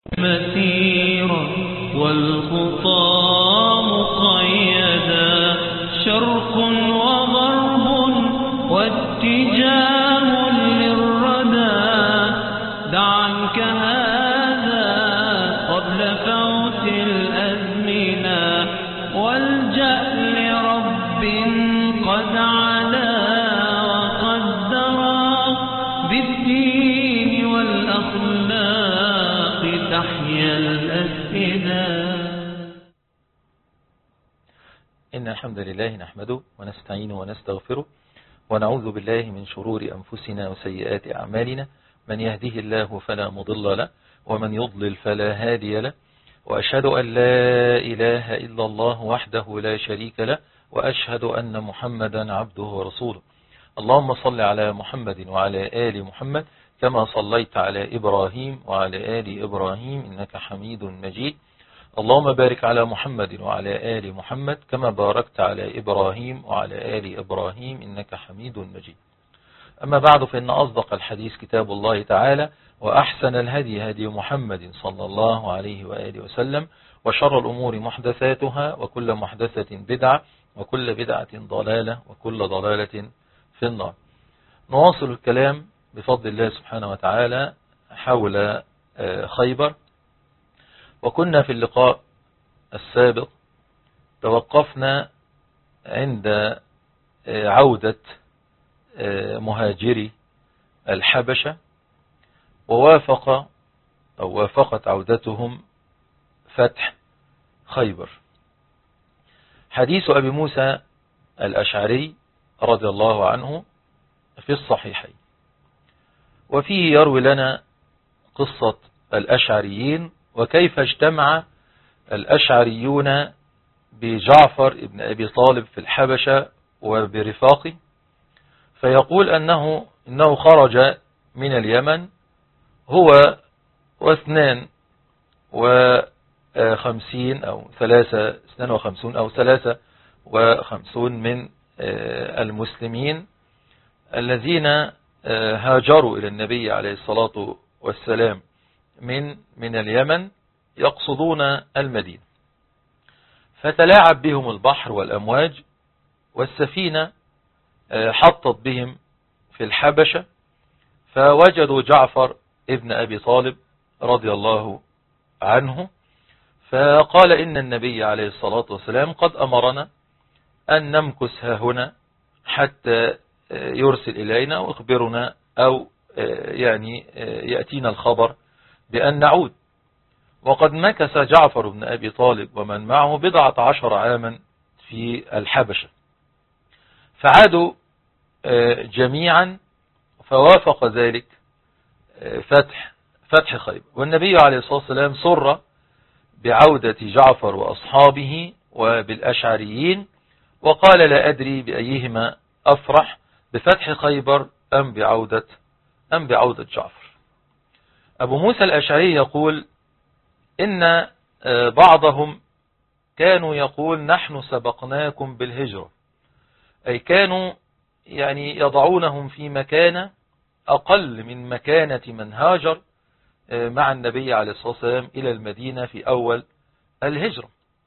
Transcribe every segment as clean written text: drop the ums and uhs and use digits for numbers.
مسيرا والخطى مقيدا، شرق وغرب واتجاه للردى. دع عنك هذا قبل فوت الأزمنة، والجأ لرب قد علا وقدر، بالدين والأخلاق تحيا الأفئدة. إن الحمد لله نحمده ونستعينه ونستغفره، ونعوذ بالله من شرور أنفسنا وسيئات أعمالنا. من يهده الله فلا مضل له، ومن يضلل فلا هادي له. وأشهد أن لا إله إلا الله وحده لا شريك له، وأشهد أن محمدا عبده ورسوله. اللهم صل على محمد وعلى آل محمد كما صليت على إبراهيم وعلى آل إبراهيم إنك حميد مجيد. اللهم بارك على محمد وعلى آل محمد كما باركت على إبراهيم وعلى آل إبراهيم إنك حميد مجيد. أما بعد، فإن أصدق الحديث كتاب الله تعالى، وأحسن الهدي هدي محمد صلى الله عليه وآله وسلم، وشر الأمور محدثاتها، وكل محدثة بدعة، وكل بدعة ضلالة، وكل ضلالة في النار. نواصل الكلام بفضل الله سبحانه وتعالى حول خيبر. وكنا في اللقاء السابق توقفنا عند عودة مهاجري الحبشة، وافقت عودتهم فتح خيبر. حديث أبي موسى الأشعري رضي الله عنه في الصحيحين، وفيه يروي لنا قصة الأشعريين، وكيف اجتمع الأشعريون بجعفر ابن أبي طالب في الحبشة وبرفاقه. فيقول إنه خرج من اليمن هو 52 أو 53 من المسلمين الذين هاجروا إلى النبي عليه الصلاة والسلام من اليمن يقصدون المدينة. فتلاعب بهم البحر والأمواج، والسفينة حطت بهم في الحبشة، فوجدوا جعفر ابن أبي طالب رضي الله عنه، فقال إن النبي عليه الصلاة والسلام قد أمرنا أن نمكث هنا حتى يرسل إلينا ويخبرنا، أو يعني يأتينا الخبر بأن نعود. وقد مكث جعفر بن أبي طالب ومن معه 14 عاما في الحبشة، فعادوا جميعا، فوافق ذلك فتح خيبر. والنبي عليه الصلاة والسلام سر بعودة جعفر وأصحابه وبالأشعريين، وقال لا أدري بأيهما أفرح، بفتح خيبر أم بعودة جعفر. أبو موسى الأشعري يقول إن بعضهم كانوا يقول نحن سبقناكم بالهجرة، أي كانوا يعني يضعونهم في مكانة أقل من مكانة من هاجر مع النبي عليه الصلاة والسلام إلى المدينة في أول الهجرة.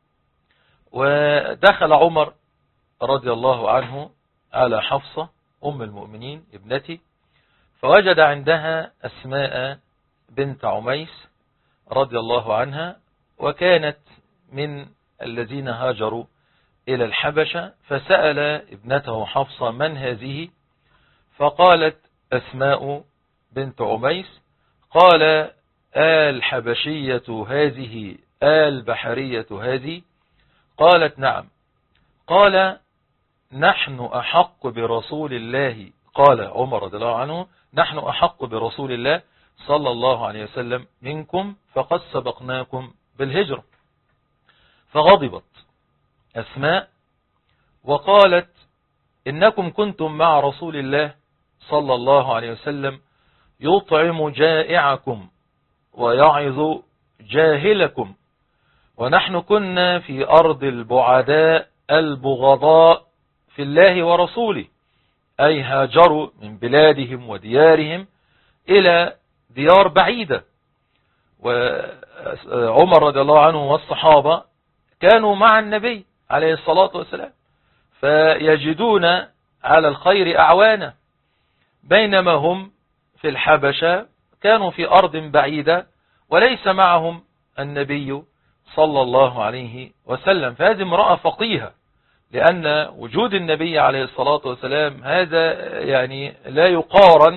ودخل عمر رضي الله عنه على حفصة أم المؤمنين ابنتي، فوجد عندها أسماء بنت عميس رضي الله عنها، وكانت من الذين هاجروا إلى الحبشة. فسأل ابنته حفصة من هذه؟ فقالت أسماء بنت عميس. قال الحبشية هذه البحرية هذه؟ قالت نعم. قال نحن أحق برسول الله، قال عمر رضي الله عنه نحن أحق برسول الله صلى الله عليه وسلم منكم، فقد سبقناكم بالهجرة. فغضبت أسماء وقالت إنكم كنتم مع رسول الله صلى الله عليه وسلم يطعم جائعكم ويعظ جاهلكم، ونحن كنا في أرض البعداء البغضاء في الله ورسوله، أي هاجروا من بلادهم وديارهم إلى ديار بعيدة، وعمر رضي الله عنه والصحابة كانوا مع النبي عليه الصلاة والسلام، فيجدون على الخير أعوانا، بينما هم في الحبشة كانوا في أرض بعيدة وليس معهم النبي صلى الله عليه وسلم. فهذه امرأة فقيهة، لأن وجود النبي عليه الصلاة والسلام هذا يعني لا يقارن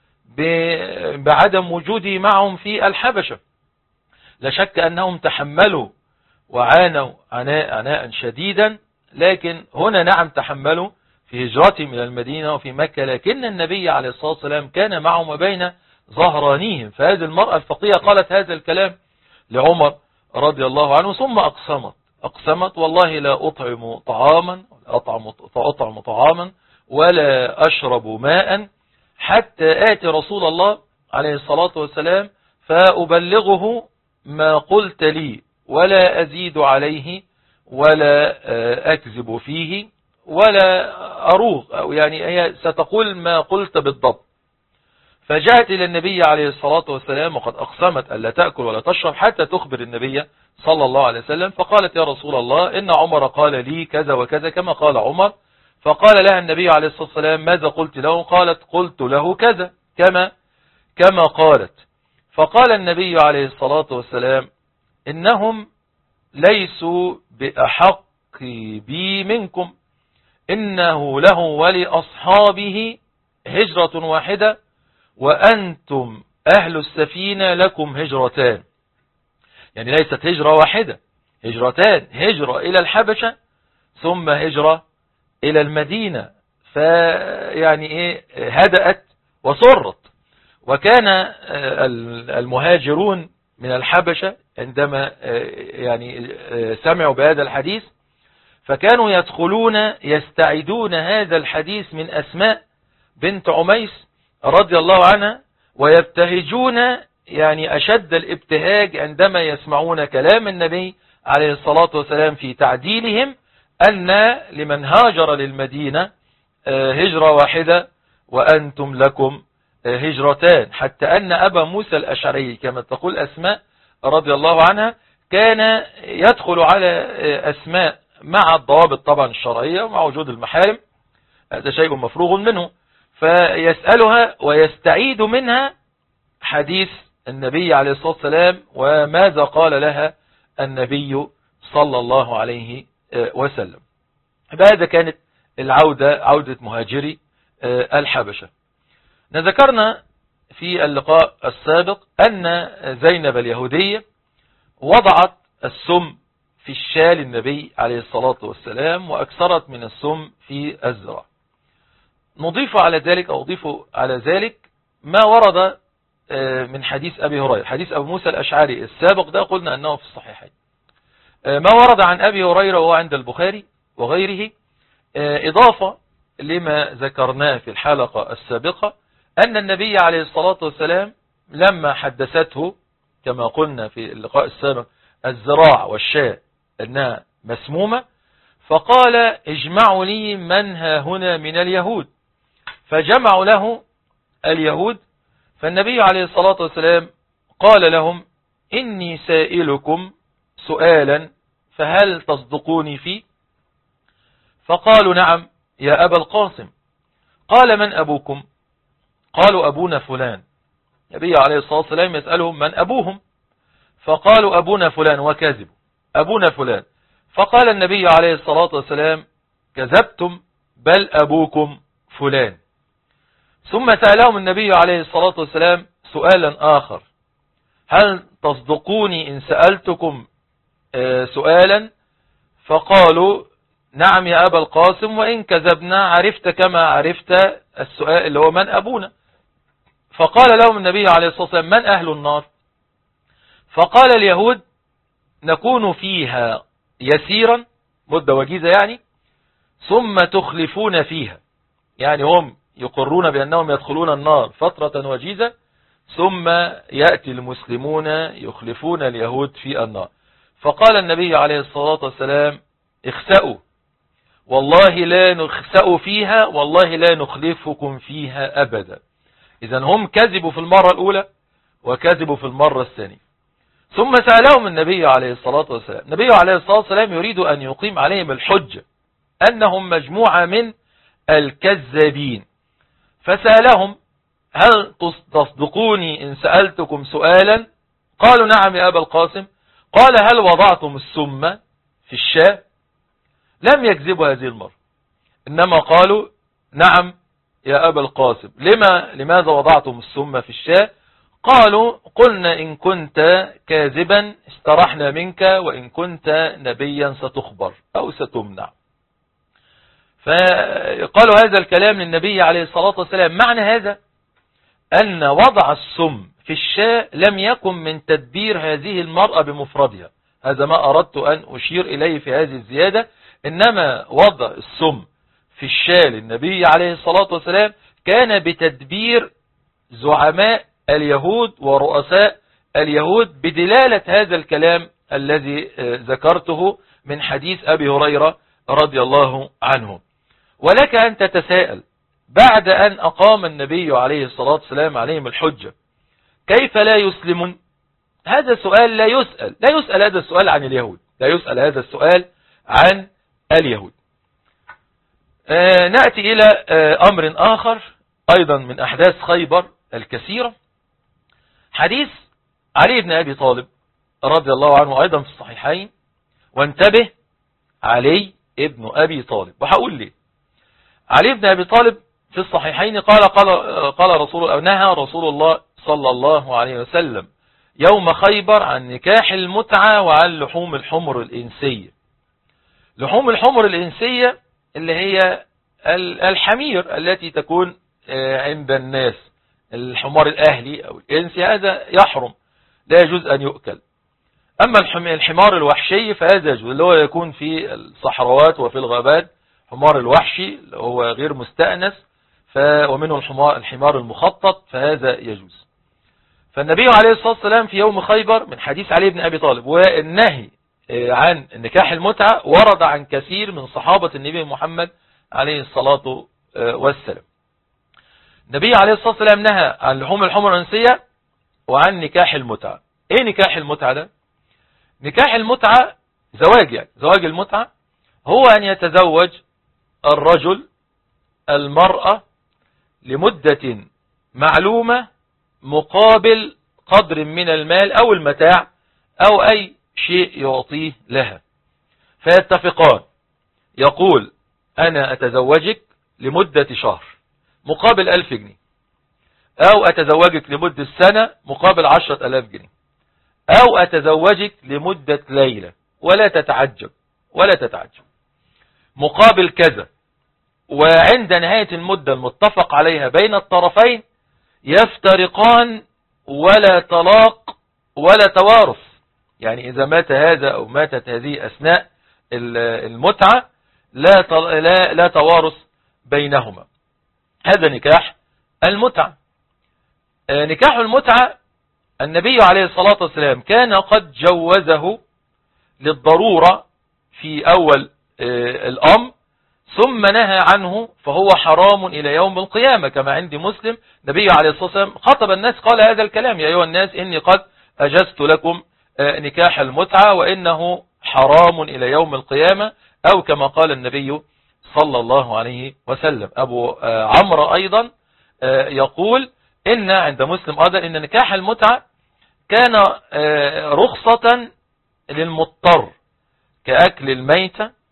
بعدم وجوده معهم في الحبشة. لا شك أنهم تحملوا وعانوا عناء شديدا، لكن هنا نعم تحملوا في هجرتهم إلى المدينة وفي مكة، لكن النبي عليه الصلاة والسلام كان معهم بين ظهرانيهم. فهذه المرأة الفقيهة قالت هذا الكلام لعمر رضي الله عنه، ثم أقسمت والله لا أطعم طعاما أطعم طعاما ولا أشرب ماء حتى آتي رسول الله عليه الصلاة والسلام فأبلغه ما قلت لي ولا أزيد عليه ولا أكذب فيه ولا أروغ، أو يعني هي ستقول ما قلت بالضبط. فجاءت إلى النبي عليه الصلاة والسلام وقد أقسمت ألا تأكل ولا تشرب حتى تخبر النبي صلى الله عليه وسلم، فقالت يا رسول الله إن عمر قال لي كذا وكذا كما قال عمر. فقال لها النبي عليه الصلاة والسلام ماذا قلت له؟ قالت قلت له كذا كما قالت. فقال النبي عليه الصلاة والسلام إنهم ليسوا بأحق بي منكم، إنه له ولأصحابه هجرة واحدة وأنتم أهل السفينة لكم هجرتان. يعني ليست هجرة واحدة، هجرتان، هجرة إلى الحبشة ثم هجرة إلى المدينة. فيعني إيه هدأت وسرت. وكان المهاجرون من الحبشة عندما يعني سمعوا بهذا الحديث فكانوا يدخلون يستعيدون هذا الحديث من أسماء بنت عميس رضي الله عنها، ويبتهجون يعني أشد الابتهاج عندما يسمعون كلام النبي عليه الصلاة والسلام في تعديلهم أن لمن هاجر للمدينة هجرة واحدة وأنتم لكم هجرتان. حتى أن أبا موسى الأشعري كما تقول أسماء رضي الله عنها كان يدخل على أسماء مع الضوابط طبعا الشرعية ومع وجود المحارم، هذا شيء مفروغ منه، فيسألها ويستعيد منها حديث النبي عليه الصلاة والسلام وماذا قال لها النبي صلى الله عليه وسلم. هذا كانت عودة مهاجري الحبشة. ذكرنا في اللقاء السابق أن زينب اليهودية وضعت السم في الشال النبي عليه الصلاة والسلام وأكثرت من السم في الزرع. نضيف على ذلك ما ورد من حديث أبي هريرة، حديث أبو موسى الأشعري السابق ده قلنا أنه في الصحيحين. ما ورد عن أبي هريرة وهو عند البخاري وغيره إضافة لما ذكرناه في الحلقة السابقة أن النبي عليه الصلاة والسلام لما حدثته كما قلنا في اللقاء السابق الزراع والشاء أنها مسمومة، فقال اجمعوا لي من ها هنا من اليهود، فجمعوا له اليهود. فالنبي عليه الصلاة والسلام قال لهم إني سائلكم سؤالا فهل تصدقوني فيه؟ فقالوا نعم يا أبا القاسم. قال من أبوكم؟ قالوا أبونا فلان. النبي عليه الصلاة والسلام يسألهم من أبوهم؟ فقالوا أبونا فلان، وكذبوا أبونا فلان. فقال النبي عليه الصلاة والسلام كذبتم بل أبوكم فلان. ثم سألهم النبي عليه الصلاة والسلام سؤالا آخر، هل تصدقوني إن سألتكم سؤالا؟ فقالوا نعم يا أبا القاسم وإن كذبنا عرفت كما عرفت السؤال اللي هو من أبونا. فقال لهم النبي عليه الصلاة والسلام من أهل النار؟ فقال اليهود نكون فيها يسيرا مدة وجيزة يعني، ثم تخلفون فيها، يعني هم يقرون بأنهم يدخلون النار فترة وجيزة ثم يأتي المسلمون يخلفون اليهود في النار. فقال النبي عليه الصلاة والسلام اخسأوا والله لا نخسأوا فيها والله لا نخلفكم فيها أبدا. إذن هم كذبوا في المرة الأولى وكذبوا في المرة الثانية. ثم سألهم النبي عليه الصلاة والسلام. النبي عليه الصلاة والسلام يريد أن يقيم عليهم الحجة أنهم مجموعة من الكذابين، فسألهم: هل تصدقوني إن سألتكم سؤالا؟ قالوا: نعم يا أبا القاسم. قال: هل وضعتم السم في الشاة؟ لم يكذبوا هذه المرة، إنما قالوا: نعم يا أبا القاسم. لماذا وضعتم السم في الشاة؟ قالوا: قلنا إن كنت كاذبا استرحنا منك، وإن كنت نبيا ستخبر أو ستمنع. فقالوا هذا الكلام للنبي عليه الصلاة والسلام. معنى هذا أن وضع السم في الشاة لم يكن من تدبير هذه المرأة بمفردها، هذا ما أردت أن أشير إليه في هذه الزيادة. إنما وضع السم في الشاة للنبي عليه الصلاة والسلام كان بتدبير زعماء اليهود ورؤساء اليهود، بدلالة هذا الكلام الذي ذكرته من حديث أبي هريرة رضي الله عنه. ولك أن تتساءل: بعد أن أقام النبي عليه الصلاة والسلام عليهم الحجة كيف لا يسلمون؟ هذا سؤال لا يسأل هذا السؤال عن اليهود، لا يسأل هذا السؤال عن اليهود. نأتي إلى أمر آخر أيضا من أحداث خيبر الكثيرة، حديث علي بن أبي طالب رضي الله عنه أيضا في الصحيحين. وانتبه، علي ابن أبي طالب، وهقول ليه. علي بن أبي طالب في الصحيحين قال نهى رسول الله صلى الله عليه وسلم يوم خيبر عن نكاح المتعة وعن لحوم الحمر الإنسية. لحوم الحمر الإنسية اللي هي الحمير التي تكون عند الناس، الحمار الأهلي أو الإنسي هذا يحرم، لا يجوز أن يؤكل. أما الحمار الوحشي فهذا يجوز، اللي هو يكون في الصحراوات وفي الغابات، حمار الوحشي اللي هو غير مستأنس، ومنه الحمار المخطط، فهذا يجوز. فالنبي عليه الصلاة والسلام في يوم خيبر من حديث علي بن أبي طالب، والنهي عن نكاح المتعة ورد عن كثير من صحابة النبي محمد عليه الصلاة والسلام. النبي عليه الصلاة والسلام نهى عن لحوم الحمر الإنسية وعن نكاح المتعة. ايه نكاح المتعة ده؟ نكاح المتعة زواج المتعة هو أن يتزوج الرجل المرأة لمدة معلومة مقابل قدر من المال أو المتاع أو أي شيء يعطيه لها، فيتفقان، يقول: أنا أتزوجك لمدة شهر مقابل 1000 جنيه، أو أتزوجك لمدة سنة مقابل 10,000 جنيه، أو أتزوجك لمدة ليلة، ولا تتعجب مقابل كذا. وعند نهاية المدة المتفق عليها بين الطرفين يفترقان، ولا طلاق ولا توارث. يعني إذا مات هذا أو ماتت هذه أثناء المتعة لا توارث بينهما. هذا نكاح المتعة. نكاح المتعة النبي عليه الصلاة والسلام كان قد جوزه للضرورة في أول الأمر، ثم نهى عنه فهو حرام إلى يوم القيامة، كما عند مسلم. النبي عليه الصلاة والسلام خطب الناس قال هذا الكلام: يا أيها الناس إني قد أجزت لكم نكاح المتعة وإنه حرام إلى يوم القيامة، أو كما قال النبي صلى الله عليه وسلم. أبو عمرو أيضا يقول إن عند مسلم أيضا إن نكاح المتعة كان رخصة للمضطر كأكل الميتة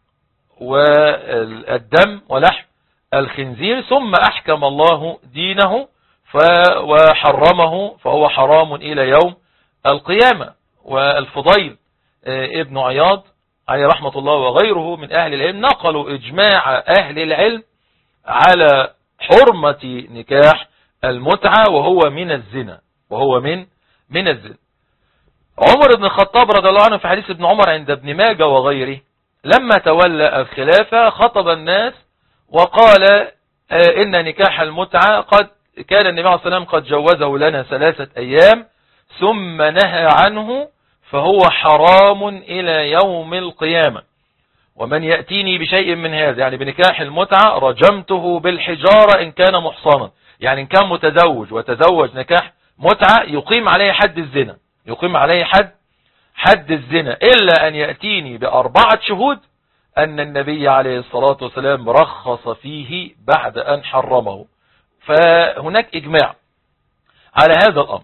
والدم ولحم الخنزير، ثم أحكم الله دينه وحرمه فهو حرام إلى يوم القيامة. والفضيل ابن عياض عليه رحمة الله وغيره من أهل العلم نقلوا إجماع أهل العلم على حرمة نكاح المتعة، وهو من الزنا، من الزنا. عمر بن الخطاب رضي الله عنه في حديث ابن عمر عند ابن ماجه وغيره لما تولى الخلافة خطب الناس وقال إن نكاح المتعة قد كان النبي عليه الصلاة والسلام قد جوزه لنا 3 أيام ثم نهى عنه فهو حرام إلى يوم القيامة، ومن يأتيني بشيء من هذا يعني بنكاح المتعة رجمته بالحجارة إن كان محصنا. يعني إن كان متزوج وتزوج نكاح متعة يقيم عليه حد الزنا، يقيم عليه حد حد الزنا إلا أن يأتيني ب4 شهود أن النبي عليه الصلاة والسلام رخص فيه بعد أن حرمه. فهناك إجماع على هذا الأمر.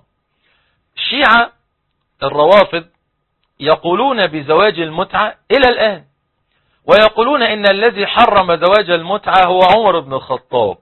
الشيعة الروافض يقولون بزواج المتعة إلى الآن، ويقولون إن الذي حرم زواج المتعة هو عمر بن الخطاب،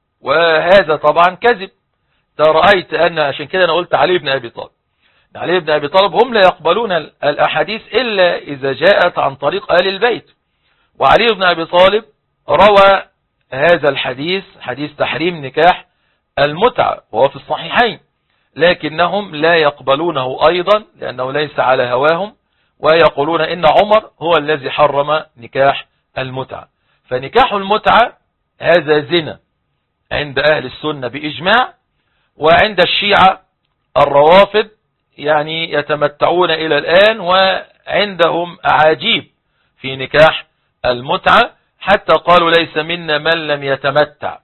وهذا طبعا كذب. رأيت أن عشان كده أنا قلت علي بن أبي طالب. علي بن أبي طالب هم لا يقبلون الأحاديث إلا إذا جاءت عن طريق آل البيت، وعلي بن أبي طالب روى هذا الحديث، حديث تحريم نكاح المتعة، وهو في الصحيحين، لكنهم لا يقبلونه أيضا لأنه ليس على هواهم، ويقولون إن عمر هو الذي حرم نكاح المتعة. فنكاح المتعة هذا زنا عند أهل السنة بإجماع، وعند الشيعة الروافض يعني يتمتعون إلى الآن، وعندهم أعاجيب في نكاح المتعة، حتى قالوا ليس منا من لم يتمتع.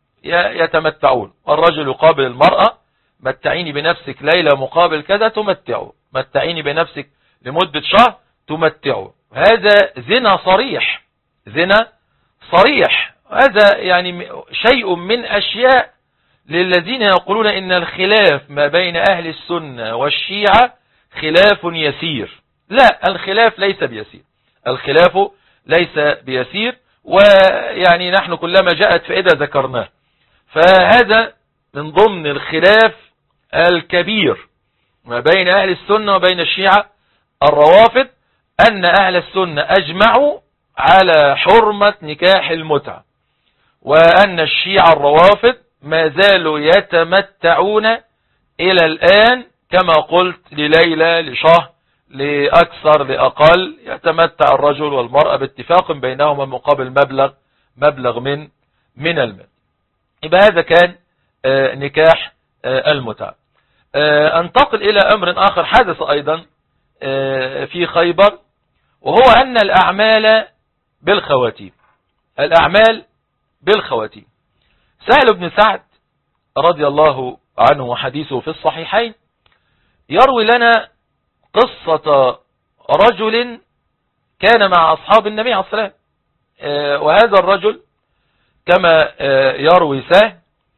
يتمتعون، والرجل يقابل المرأة: متعيني بنفسك ليلة مقابل كذا، تمتعه. متعيني بنفسك لمدة شهر، تمتعه. هذا زنا صريح، زنا صريح. هذا يعني شيء من أشياء للذين يقولون إن الخلاف ما بين أهل السنة والشيعة خلاف يسير. لا، الخلاف ليس بيسير، الخلاف ليس بيسير، ويعني نحن كلما جاءت فائدة ذكرناه. فهذا من ضمن الخلاف الكبير ما بين أهل السنة وبين الشيعة الروافض، أن أهل السنة أجمعوا على حرمة نكاح المتعة، وأن الشيعة الروافض ما زالوا يتمتعون إلى الآن، كما قلت، لليلة، لشهر، لأكثر، لأقل، يتمتع الرجل والمرأة باتفاق بينهما مقابل مبلغ من المال. يبقى هذا كان نكاح المتعة. انتقل إلى أمر آخر حدث أيضا في خيبر، وهو أن الأعمال بالخواتيم. الأعمال بالخواتيم. سهل بن سعد رضي الله عنه وحديثه في الصحيحين يروي لنا قصة رجل كان مع أصحاب النبي عليه الصلاة والسلام، وهذا الرجل كما يروي سهل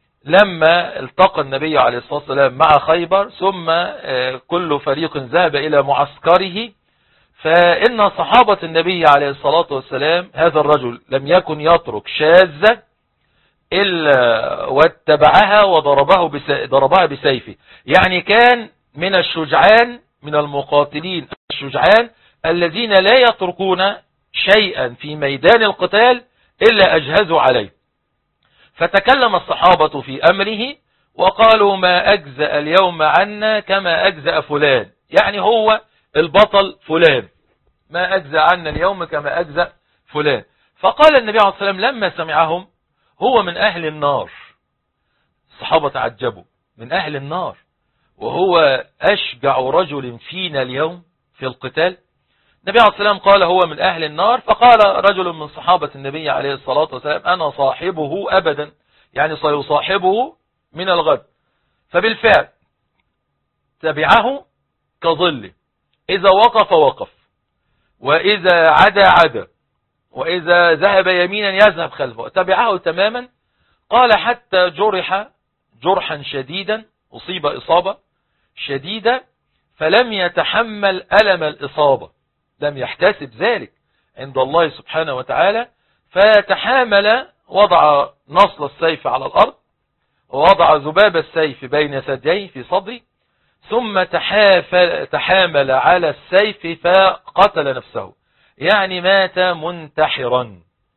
لما التقى النبي عليه الصلاة والسلام مع خيبر، ثم كل فريق ذهب إلى معسكره، فإن صحابة النبي عليه الصلاة والسلام هذا الرجل لم يكن يترك شاذة إلا واتبعها وضربها بسيفه. يعني كان من الشجعان، من المقاتلين الشجعان الذين لا يتركون شيئا في ميدان القتال إلا أجهزوا عليه. فتكلم الصحابة في أمره وقالوا: ما أجزأ اليوم عنا كما أجزأ فلان، يعني هو البطل فلان، ما أجزأ عنا اليوم كما أجزأ فلان. فقال النبي عليه الصلاة والسلام لما سمعهم: هو من أهل النار. الصحابة تعجبوا: من أهل النار وهو أشجع رجل فينا اليوم في القتال؟ النبي عليه الصلاة والسلام قال: هو من أهل النار. فقال رجل من صحابة النبي عليه الصلاة والسلام: أنا صاحبه أبدا، يعني سيصاحبه من الغد. فبالفعل تبعه كظله، إذا وقف وقف، وإذا عدا، وإذا ذهب يمينا يذهب خلفه، تبعه تماما. قال: حتى جرح جرحا شديدا، أصيب إصابة شديدة، فلم يتحمل ألم الإصابة، لم يحتسب ذلك عند الله سبحانه وتعالى، فتحامل، وضع نصل السيف على الأرض، ووضع ذباب السيف بين ثدييه في صدري، ثم تحامل على السيف فقتل نفسه، يعني مات منتحرا.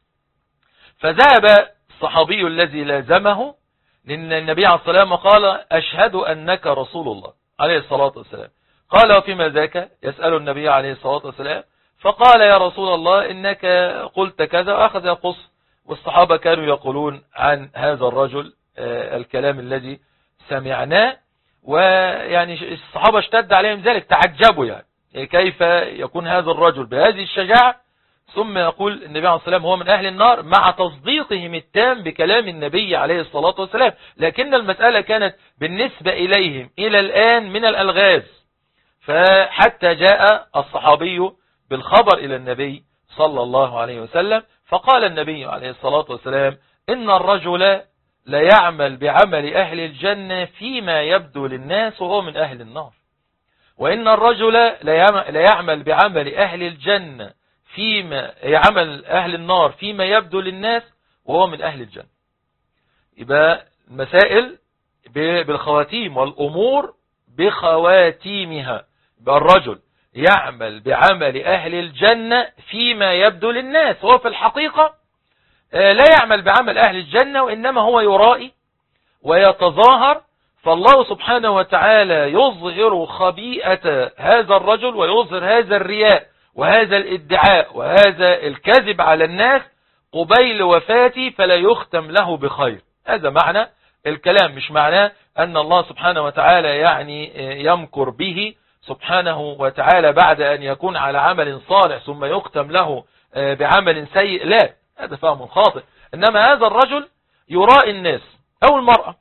فذهب الصحابي الذي لازمه لأن النبي عليه الصلاة والسلام قال: أشهد أنك رسول الله عليه الصلاة والسلام. قال: وفيما ذاك؟ يسأل النبي عليه الصلاة والسلام. فقال: يا رسول الله إنك قلت كذا، وأخذ يقص. والصحابة كانوا يقولون عن هذا الرجل الكلام الذي سمعناه، ويعني الصحابة اشتد عليهم ذلك، تعجبوا يعني كيف يكون هذا الرجل بهذه الشجاعة ثم يقول النبي عليه الصلاة والسلام هو من أهل النار، مع تصديقهم التام بكلام النبي عليه الصلاة والسلام. لكن المسألة كانت بالنسبة إليهم إلى الآن من الألغاز، فحتى جاء الصحابي بالخبر إلى النبي صلى الله عليه وسلم، فقال النبي عليه الصلاة والسلام: إن الرجل لا يعمل بعمل أهل الجنة فيما يبدو للناس وهو من أهل النار، وإن الرجل لا يعمل بعمل أهل الجنة فيما يعمل أهل النار فيما يبدو للناس وهو من أهل الجنة. يبقى المسائل بالخواتيم والأمور بخواتيمها. يبقى الرجل يعمل بعمل أهل الجنة فيما يبدو للناس، هو في الحقيقة لا يعمل بعمل أهل الجنة، وإنما هو يرائي ويتظاهر، فالله سبحانه وتعالى يظهر خبيئة هذا الرجل ويظهر هذا الرياء وهذا الادعاء وهذا الكذب على الناس قبيل وفاته، فلا يختم له بخير. هذا معنى الكلام، مش معناه أن الله سبحانه وتعالى يعني يمكر به سبحانه وتعالى بعد أن يكون على عمل صالح ثم يختم له بعمل سيء، لا، هذا فهم خاطئ. إنما هذا الرجل يراء الناس أو المرأة،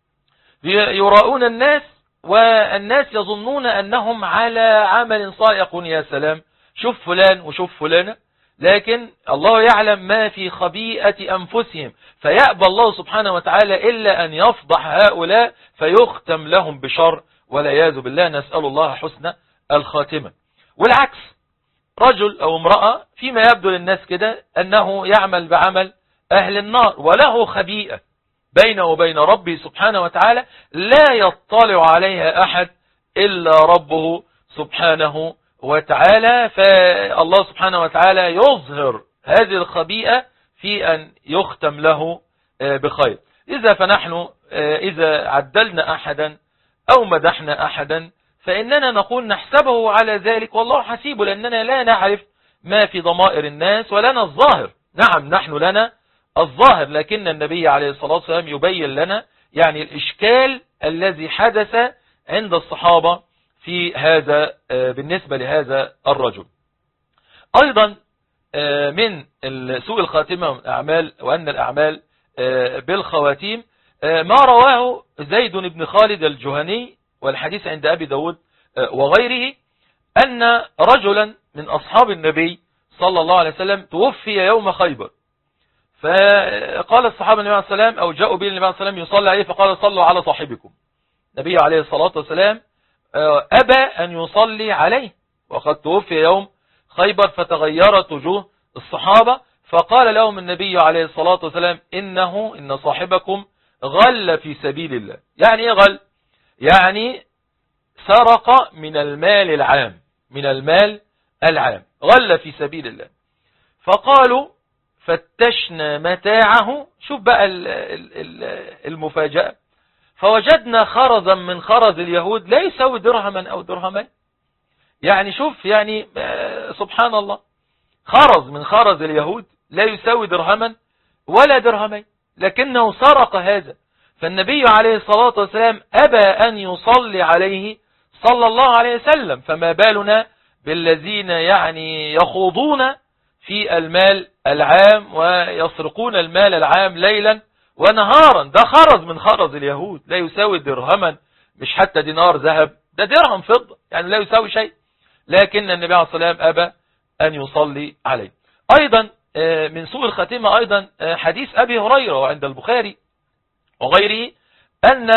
يراؤون الناس والناس يظنون أنهم على عمل صالح. يا سلام، شوف فلان وشوف فلانة، لكن الله يعلم ما في خبيئة أنفسهم، فيأبى الله سبحانه وتعالى إلا أن يفضح هؤلاء فيختم لهم بشر والعياذ بالله، نسأل الله حسن الخاتمة. والعكس، رجل أو امرأة فيما يبدو للناس كده أنه يعمل بعمل أهل النار وله خبيئة بينه وبين ربه سبحانه وتعالى لا يطلع عليها أحد إلا ربه سبحانه وتعالى، فالله سبحانه وتعالى يظهر هذه الخبيئة في أن يختم له بخير. إذا فنحن إذا عدلنا أحدا أو مدحنا أحدا فإننا نقول نحسبه على ذلك والله حسيبه، لأننا لا نعرف ما في ضمائر الناس ولنا الظاهر. نعم، نحن لنا الظاهر، لكن النبي عليه الصلاة والسلام يبين لنا يعني الإشكال الذي حدث عند الصحابة في هذا بالنسبة لهذا الرجل. أيضا من سوء الخاتمة والأعمال وأن الأعمال بالخواتيم ما رواه زيد بن خالد الجهني، والحديث عند أبي داود وغيره، أن رجلا من أصحاب النبي صلى الله عليه وسلم توفي يوم خيبر، فقال الصحابة النبي عليه السلام أو جاءوا به النبي عليه السلام يصلي عليه، فقال: صلوا على صاحبكم. النبي عليه الصلاة والسلام أبى أن يصلي عليه وقد توفي يوم خيبر، فتغيرت وجوه الصحابة، فقال لهم النبي عليه الصلاة والسلام: إن صاحبكم غل في سبيل الله. يعني إيه غل؟ يعني سرق من المال العام، من المال العام، غل في سبيل الله. فقالوا: فتشنا متاعه. شوف بقى المفاجأة، فوجدنا خرزا من خرز اليهود لا يساوي درهما أو درهمين. يعني شوف، يعني سبحان الله، خرز من خرز اليهود لا يساوي درهما ولا درهمين، لكنه سرق هذا. فالنبي عليه الصلاة والسلام أبى أن يصلي عليه صلى الله عليه وسلم، فما بالنا بالذين يعني يخوضون في المال العام ويسرقون المال العام ليلا ونهارا. ده خرز من خرز اليهود لا يساوي درهما، مش حتى دينار ذهب، ده درهم فضة، يعني لا يساوي شيء، لكن النبي عليه الصلاة والسلام أبى أن يصلي عليه. أيضا من سوء الخاتمة أيضا حديث أبي هريرة وعند البخاري وغيره، أن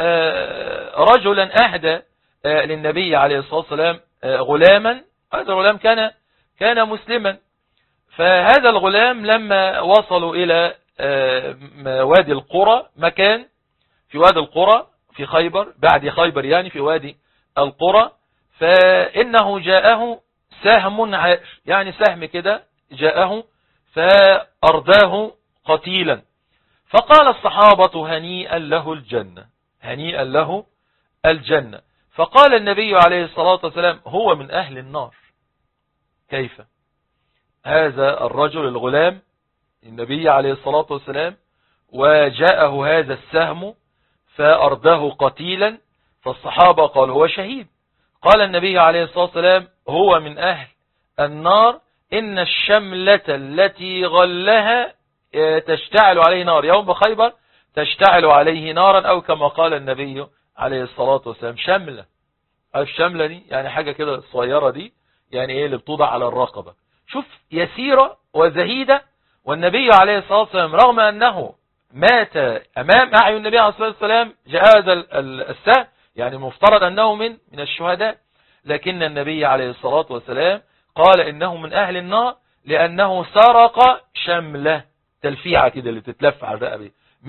رجلا أهدى للنبي عليه الصلاة والسلام غلاما. هذا الغلام كان مسلما، فهذا الغلام لما وصلوا إلى وادي القرى، مكان في وادي القرى في خيبر، بعد خيبر يعني في وادي القرى، فإنه جاءه سهم عائر، يعني سهم كده جاءه فأرداه قتيلا، فقال الصحابة: هنيئا له الجنة، هنيئا له الجنة. فقال النبي عليه الصلاة والسلام: هو من أهل النار. كيف؟ هذا الرجل الغلام النبي عليه الصلاة والسلام وجاءه هذا السهم فأرداه قتيلا، فالصحابة قالوا: هو شهيد. قال النبي عليه الصلاة والسلام: هو من أهل النار، إن الشملة التي غلها تشتعل عليه نار، يوم بخيبر تشتعل عليه نارا، أو كما قال النبي عليه الصلاة والسلام: شملة الشملة دي يعني حاجة كده صغيرة دي، يعني ايه اللي بتوضع على الرقبة. شوف يسيرة وزهيدة، والنبي عليه الصلاة والسلام رغم أنه مات أمام أعين النبي عليه الصلاة والسلام جهاز السهم، يعني مفترض أنه من الشهداء، لكن النبي عليه الصلاة والسلام قال إنه من أهل النار لأنه سرق شملة، تلفيعة كده اللي تتلف على الرقبة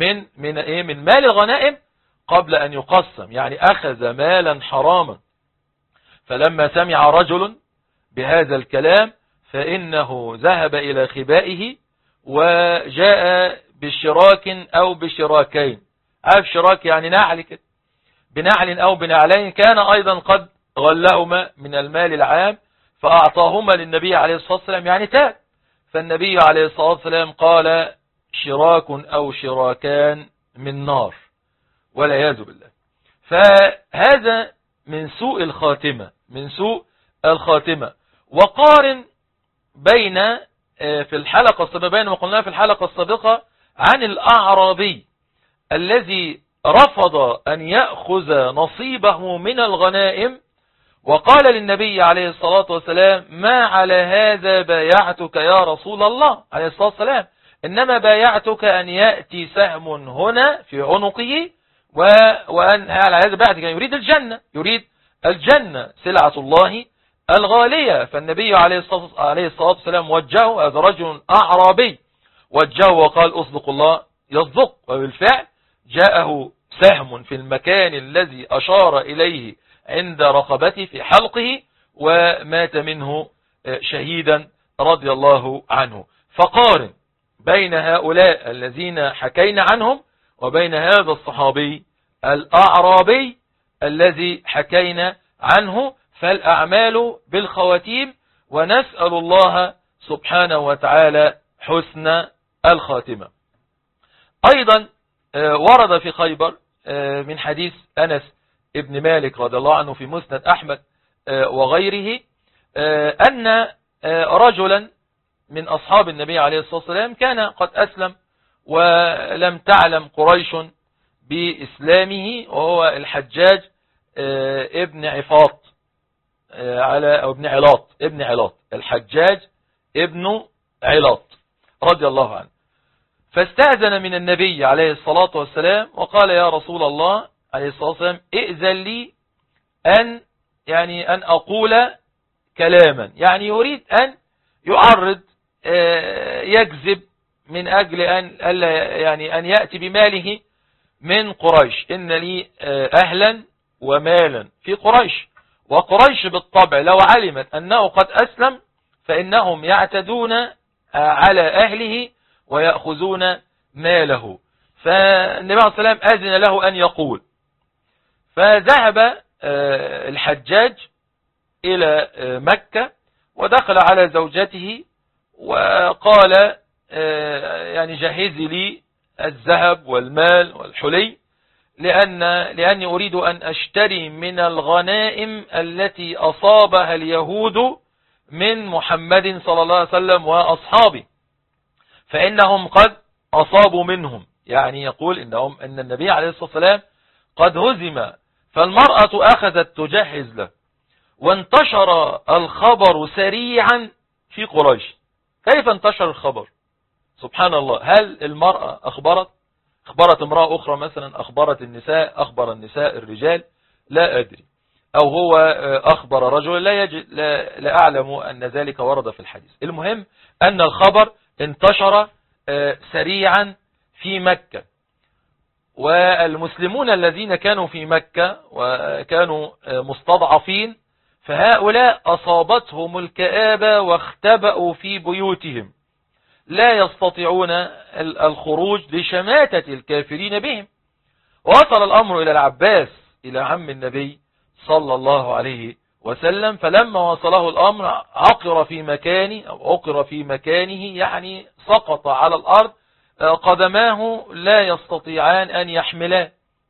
من مال الغنائم قبل أن يقسم، يعني أخذ مالا حراما. فلما سمع رجل بهذا الكلام فإنه ذهب إلى خبائه وجاء بشراك أو بشراكين. عارف شراك يعني نعل كده، بنعل أو بنعلين، كان أيضا قد غلهما من المال العام فأعطاهما للنبي عليه الصلاة والسلام، يعني تاب. فالنبي عليه الصلاة والسلام قال شراك أو شراكان من نار والعياذ بالله. فهذا من سوء الخاتمة، من سوء الخاتمة. وقارن بين في الحلقة السابقة، بين ما قلناها في الحلقة السابقة عن الأعرابي الذي رفض أن يأخذ نصيبه من الغنائم، وقال للنبي عليه الصلاة والسلام ما على هذا بايعتك يا رسول الله عليه الصلاة والسلام، إنما بايعتك أن يأتي سهم هنا في عنقه وأن على هذا بعد كان يريد الجنة، يريد الجنة سلعة الله الغالية. فالنبي عليه الصلاة والسلام وجهه، هذا رجل أعرابي، وجهه وقال أصدق الله يصدق، وبالفعل جاءه سهم في المكان الذي أشار إليه عند رقبته في حلقه، ومات منه شهيدا رضي الله عنه. فقارن بين هؤلاء الذين حكينا عنهم وبين هذا الصحابي الأعرابي الذي حكينا عنه، فالأعمال بالخواتيم، ونسأل الله سبحانه وتعالى حسن الخاتمة. أيضا ورد في خيبر من حديث أنس ابن مالك رضي الله عنه في مسند أحمد وغيره أن رجلا من أصحاب النبي عليه الصلاة والسلام كان قد أسلم ولم تعلم قريش بإسلامه، وهو الحجاج ابن عفاط أو ابن علاط الحجاج ابن علاط رضي الله عنه. فاستأذن من النبي عليه الصلاة والسلام وقال يا رسول الله عليه الصلاة والسلام ائذن لي أن أقول كلاما، يعني يريد أن يعرض يكذب من أجل أن يأتي بماله من قريش، إن لي أهلا ومالا في قريش، وقريش بالطبع لو علمت أنه قد أسلم فإنهم يعتدون على أهله ويأخذون ماله. فالنبي عليه الصلاة والسلام أذن له أن يقول. فذهب الحجاج إلى مكة ودخل على زوجته وقال يعني جهزي لي الذهب والمال والحلي لأني أريد أن أشتري من الغنائم التي أصابها اليهود من محمد صلى الله عليه وسلم وأصحابه، فإنهم قد أصابوا منهم، يعني يقول أن النبي عليه الصلاة والسلام قد هزم. فالمرأة أخذت تجهز له، وانتشر الخبر سريعا في قريش. كيف انتشر الخبر؟ سبحان الله. هل المرأة أخبرت امرأة أخرى مثلا، أخبرت النساء، أخبر النساء الرجال؟ لا أدري. أو هو أخبر رجل؟ لا أعلم أن ذلك ورد في الحديث. المهم أن الخبر انتشر سريعا في مكة، والمسلمون الذين كانوا في مكة وكانوا مستضعفين فهؤلاء أصابتهم الكآبة واختبأوا في بيوتهم، لا يستطيعون الخروج لشماتة الكافرين بهم. وصل الأمر إلى العباس إلى عم النبي صلى الله عليه وسلم، فلما وصله الأمر عقر في مكانه يعني سقط على الأرض، قدماه لا يستطيعان أن يحملاه.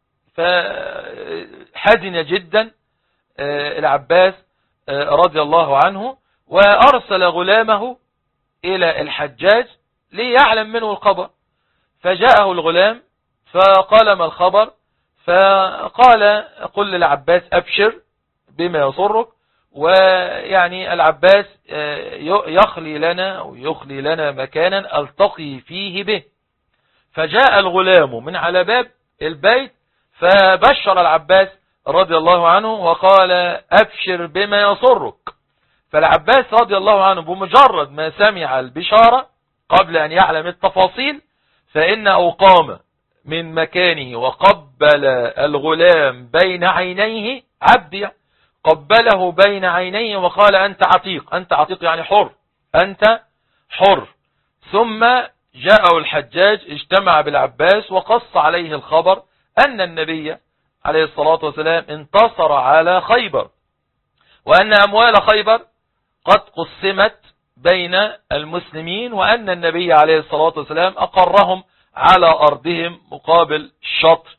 فحزن جدا العباس رضي الله عنه، وأرسل غلامه إلى الحجاج ليعلم منه الخبر. فجاءه الغلام فقال ما الخبر؟ فقال قل للعباس أبشر بما يسرك. ويعني العباس يخلي لنا أو يخلي لنا مكانا ألتقي فيه به. فجاء الغلام من على باب البيت فبشر العباس رضي الله عنه وقال أبشر بما يسرك. فالعباس رضي الله عنه بمجرد ما سمع البشارة قبل أن يعلم التفاصيل فإنه قام من مكانه وقبل الغلام بين عينيه، عبد قبله بين عينيه وقال أنت عتيق، أنت عتيق يعني حر، أنت حر. ثم جاءه الحجاج اجتمع بالعباس وقص عليه الخبر أن النبي عليه الصلاة والسلام انتصر على خيبر، وأن أموال خيبر قد قسمت بين المسلمين، وأن النبي عليه الصلاة والسلام أقرهم على أرضهم مقابل شطر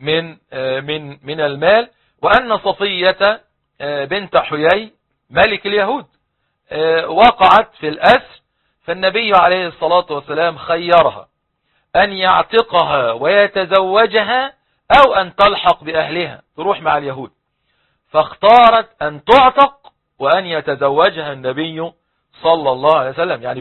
من المال، وأن صفية بنت حيي ملك اليهود وقعت في الأسر، فالنبي عليه الصلاة والسلام خيرها أن يعتقها ويتزوجها أو أن تلحق بأهلها تروح مع اليهود، فاختارت أن تعتق وأن يتزوجها النبي صلى الله عليه وسلم، يعني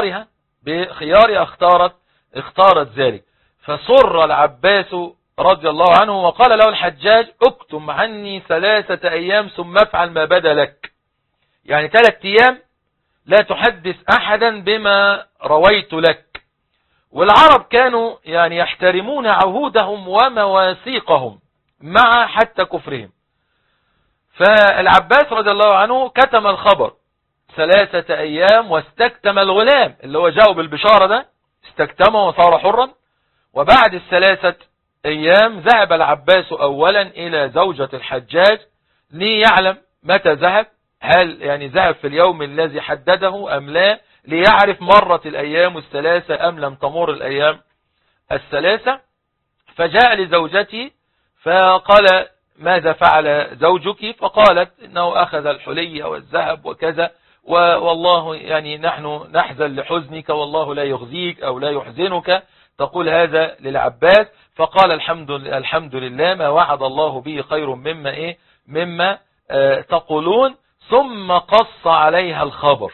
بخيارها اختارت ذلك. فسر العباس رضي الله عنه وقال له الحجاج اكتم عني 3 أيام ثم افعل ما بدا لك، يعني 3 أيام لا تحدث أحدا بما رويت لك. والعرب كانوا يعني يحترمون عهودهم ومواثيقهم مع حتى كفرهم. فالعباس رضي الله عنه كتم الخبر 3 أيام واستكتم الغلام اللي هو جاءه بالبشارة ده، استكتمه وصار حرا. وبعد 3 أيام ذهب العباس أولا إلى زوجة الحجاج ليعلم متى ذهب، هل يعني ذهب في اليوم الذي حدده أم لا، ليعرف مرت الأيام 3 أم لم تمر الأيام 3. فجاء لزوجته فقال ماذا فعل زوجك؟ فقالت إنه أخذ الحلي والذهب وكذا، والله يعني نحن نحزن لحزنك والله لا يخزيك أو لا يحزنك، تقول هذا للعباس. فقال الحمد لله ما وعد الله به خير مما تقولون. ثم قص عليها الخبر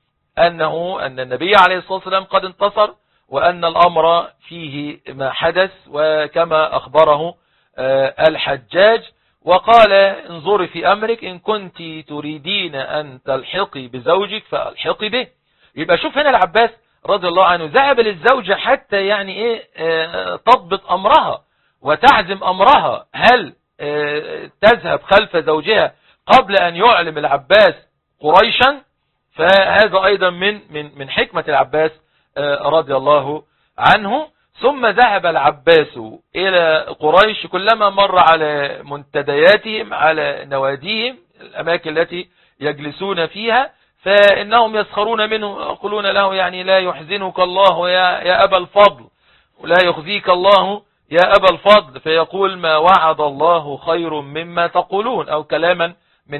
أن النبي عليه الصلاة والسلام قد انتصر، وأن الأمر فيه ما حدث وكما أخبره الحجاج. وقال انظري في أمرك إن كنت تريدين أن تلحقي بزوجك فألحقي به. يبقى شوف هنا العباس رضي الله عنه ذهب للزوجة حتى يعني تضبط أمرها وتعزم أمرها، هل تذهب خلف زوجها قبل أن يعلم العباس قريشا؟ فهذا أيضا من حكمة العباس رضي الله عنه. ثم ذهب العباس إلى قريش كلما مر على منتدياتهم على نواديهم الأماكن التي يجلسون فيها، فإنهم يسخرون منه يقولون له يعني لا يحزنك الله يا أبا الفضل، ولا يخزيك الله يا أبا الفضل، فيقول ما وعد الله خير مما تقولون أو كلاما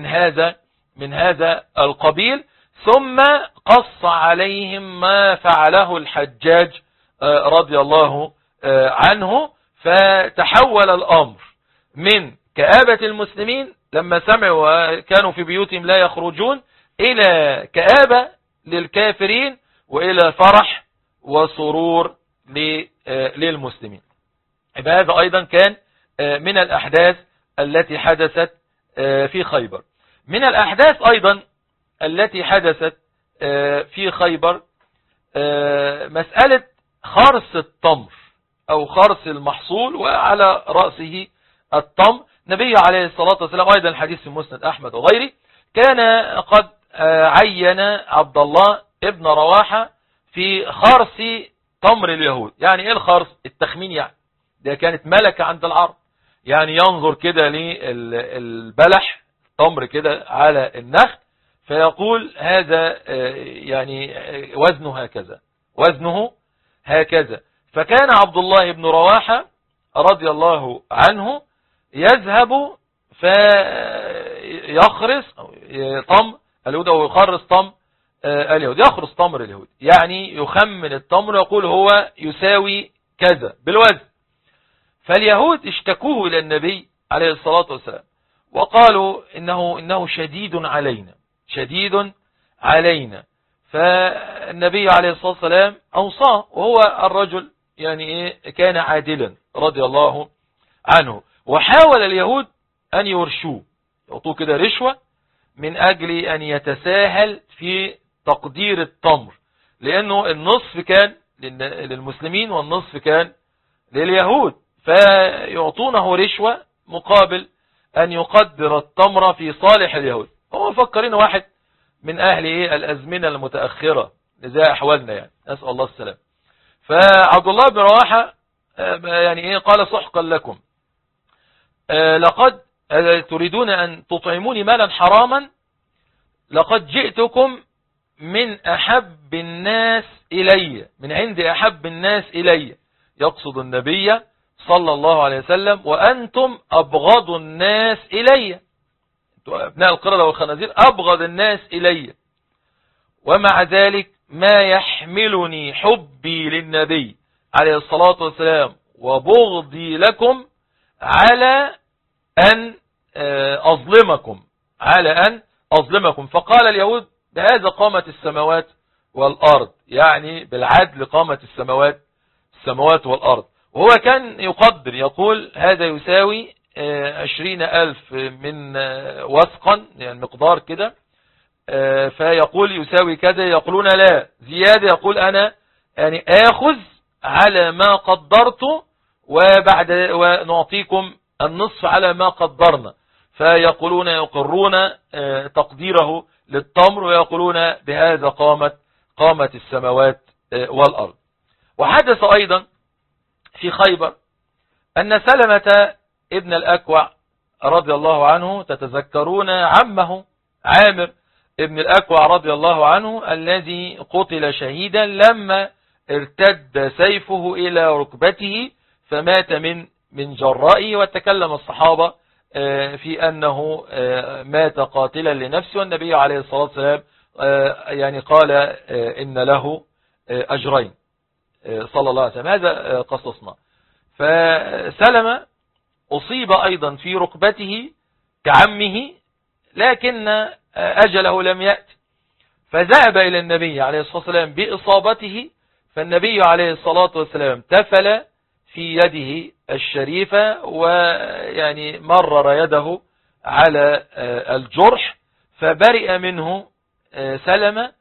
من هذا القبيل. ثم قص عليهم ما فعله الحجاج رضي الله عنه، فتحول الأمر من كآبة المسلمين لما سمعوا وكانوا في بيوتهم لا يخرجون إلى كآبة للكافرين وإلى فرح وسرور للمسلمين. هذا أيضا كان من الأحداث التي حدثت في خيبر. من الأحداث أيضا التي حدثت في خيبر مسألة خرس التمر أو خرس المحصول وعلى رأسه التمر. النبي عليه الصلاة والسلام أيضا الحديث في مسند أحمد وغيره كان قد عين عبد الله ابن رواحة في خرس تمر اليهود. يعني ايه الخرس؟ التخمين، يعني ده كانت ملكة عند العرب، يعني ينظر كده للبلح تمر كده على النخل فيقول هذا يعني وزنه هكذا. فكان عبد الله بن رواحة رضي الله عنه يذهب فيخرس طم اليهود أو يخرس طم اليهود، يخرس تمر اليهود، يعني يخمن التمر يقول هو يساوي كذا بالوزن. فاليهود اشتكوه إلى النبي عليه الصلاة والسلام وقالوا إنه شديد علينا. فالنبي عليه الصلاة والسلام أوصاه، وهو الرجل يعني كان عادلا رضي الله عنه. وحاول اليهود أن يرشوه، يعطوه كده رشوة من أجل أن يتساهل في تقدير التمر، لأنه النصف كان للمسلمين والنصف كان لليهود، فيعطونه رشوة مقابل أن يقدر التمر في صالح اليهود. هم مفكرين واحد من أهل الأزمنة المتأخرة لذا أحوالنا، يعني أسأل الله السلام. فعبد الله بن رواحة يعني قال سحقا لكم، لقد تريدون أن تطعموني مالا حراما، لقد جئتكم من أحب الناس إلي، من عند أحب الناس إلي، يقصد النبي صلى الله عليه وسلم، وأنتم أبغض الناس إلي، أبناء القردة والخنازير أبغض الناس إلي، ومع ذلك ما يحملني حبي للنبي عليه الصلاة والسلام وبغضي لكم على أن أظلمكم. فقال اليهود بهذا قامت السماوات والأرض، يعني بالعدل قامت السماوات والأرض. وهو كان يقدر، يقول هذا يساوي 20,000 من وثقا، يعني مقدار كده، فيقول يساوي كذا، يقولون لا زيادة، يقول أنا يعني آخذ على ما قدرت ونعطيكم النصف على ما قدرنا. فيقولون يقرون تقديره للتمر، ويقولون بهذا قامت السماوات والأرض. وحدث أيضا في خيبر أن سلمة ابن الأكوع رضي الله عنه، تتذكرون عمه عامر ابن الأكوع رضي الله عنه الذي قتل شهيدا لما ارتد سيفه إلى ركبته فمات من جرائه. وتكلم الصحابة في أنه مات قاتلا لنفسه، والنبي عليه الصلاة والسلام يعني قال إن له أجرين صلى الله عليه وسلم. هذا قصصنا. فسلم أصيب أيضا في ركبته كعمه، لكن أجله لم يأتي، فذهب إلى النبي عليه الصلاة والسلام بإصابته، فالنبي عليه الصلاة والسلام تفل في يده الشريفة، ويعني مرر يده على الجرح فبرئ منه سلمة،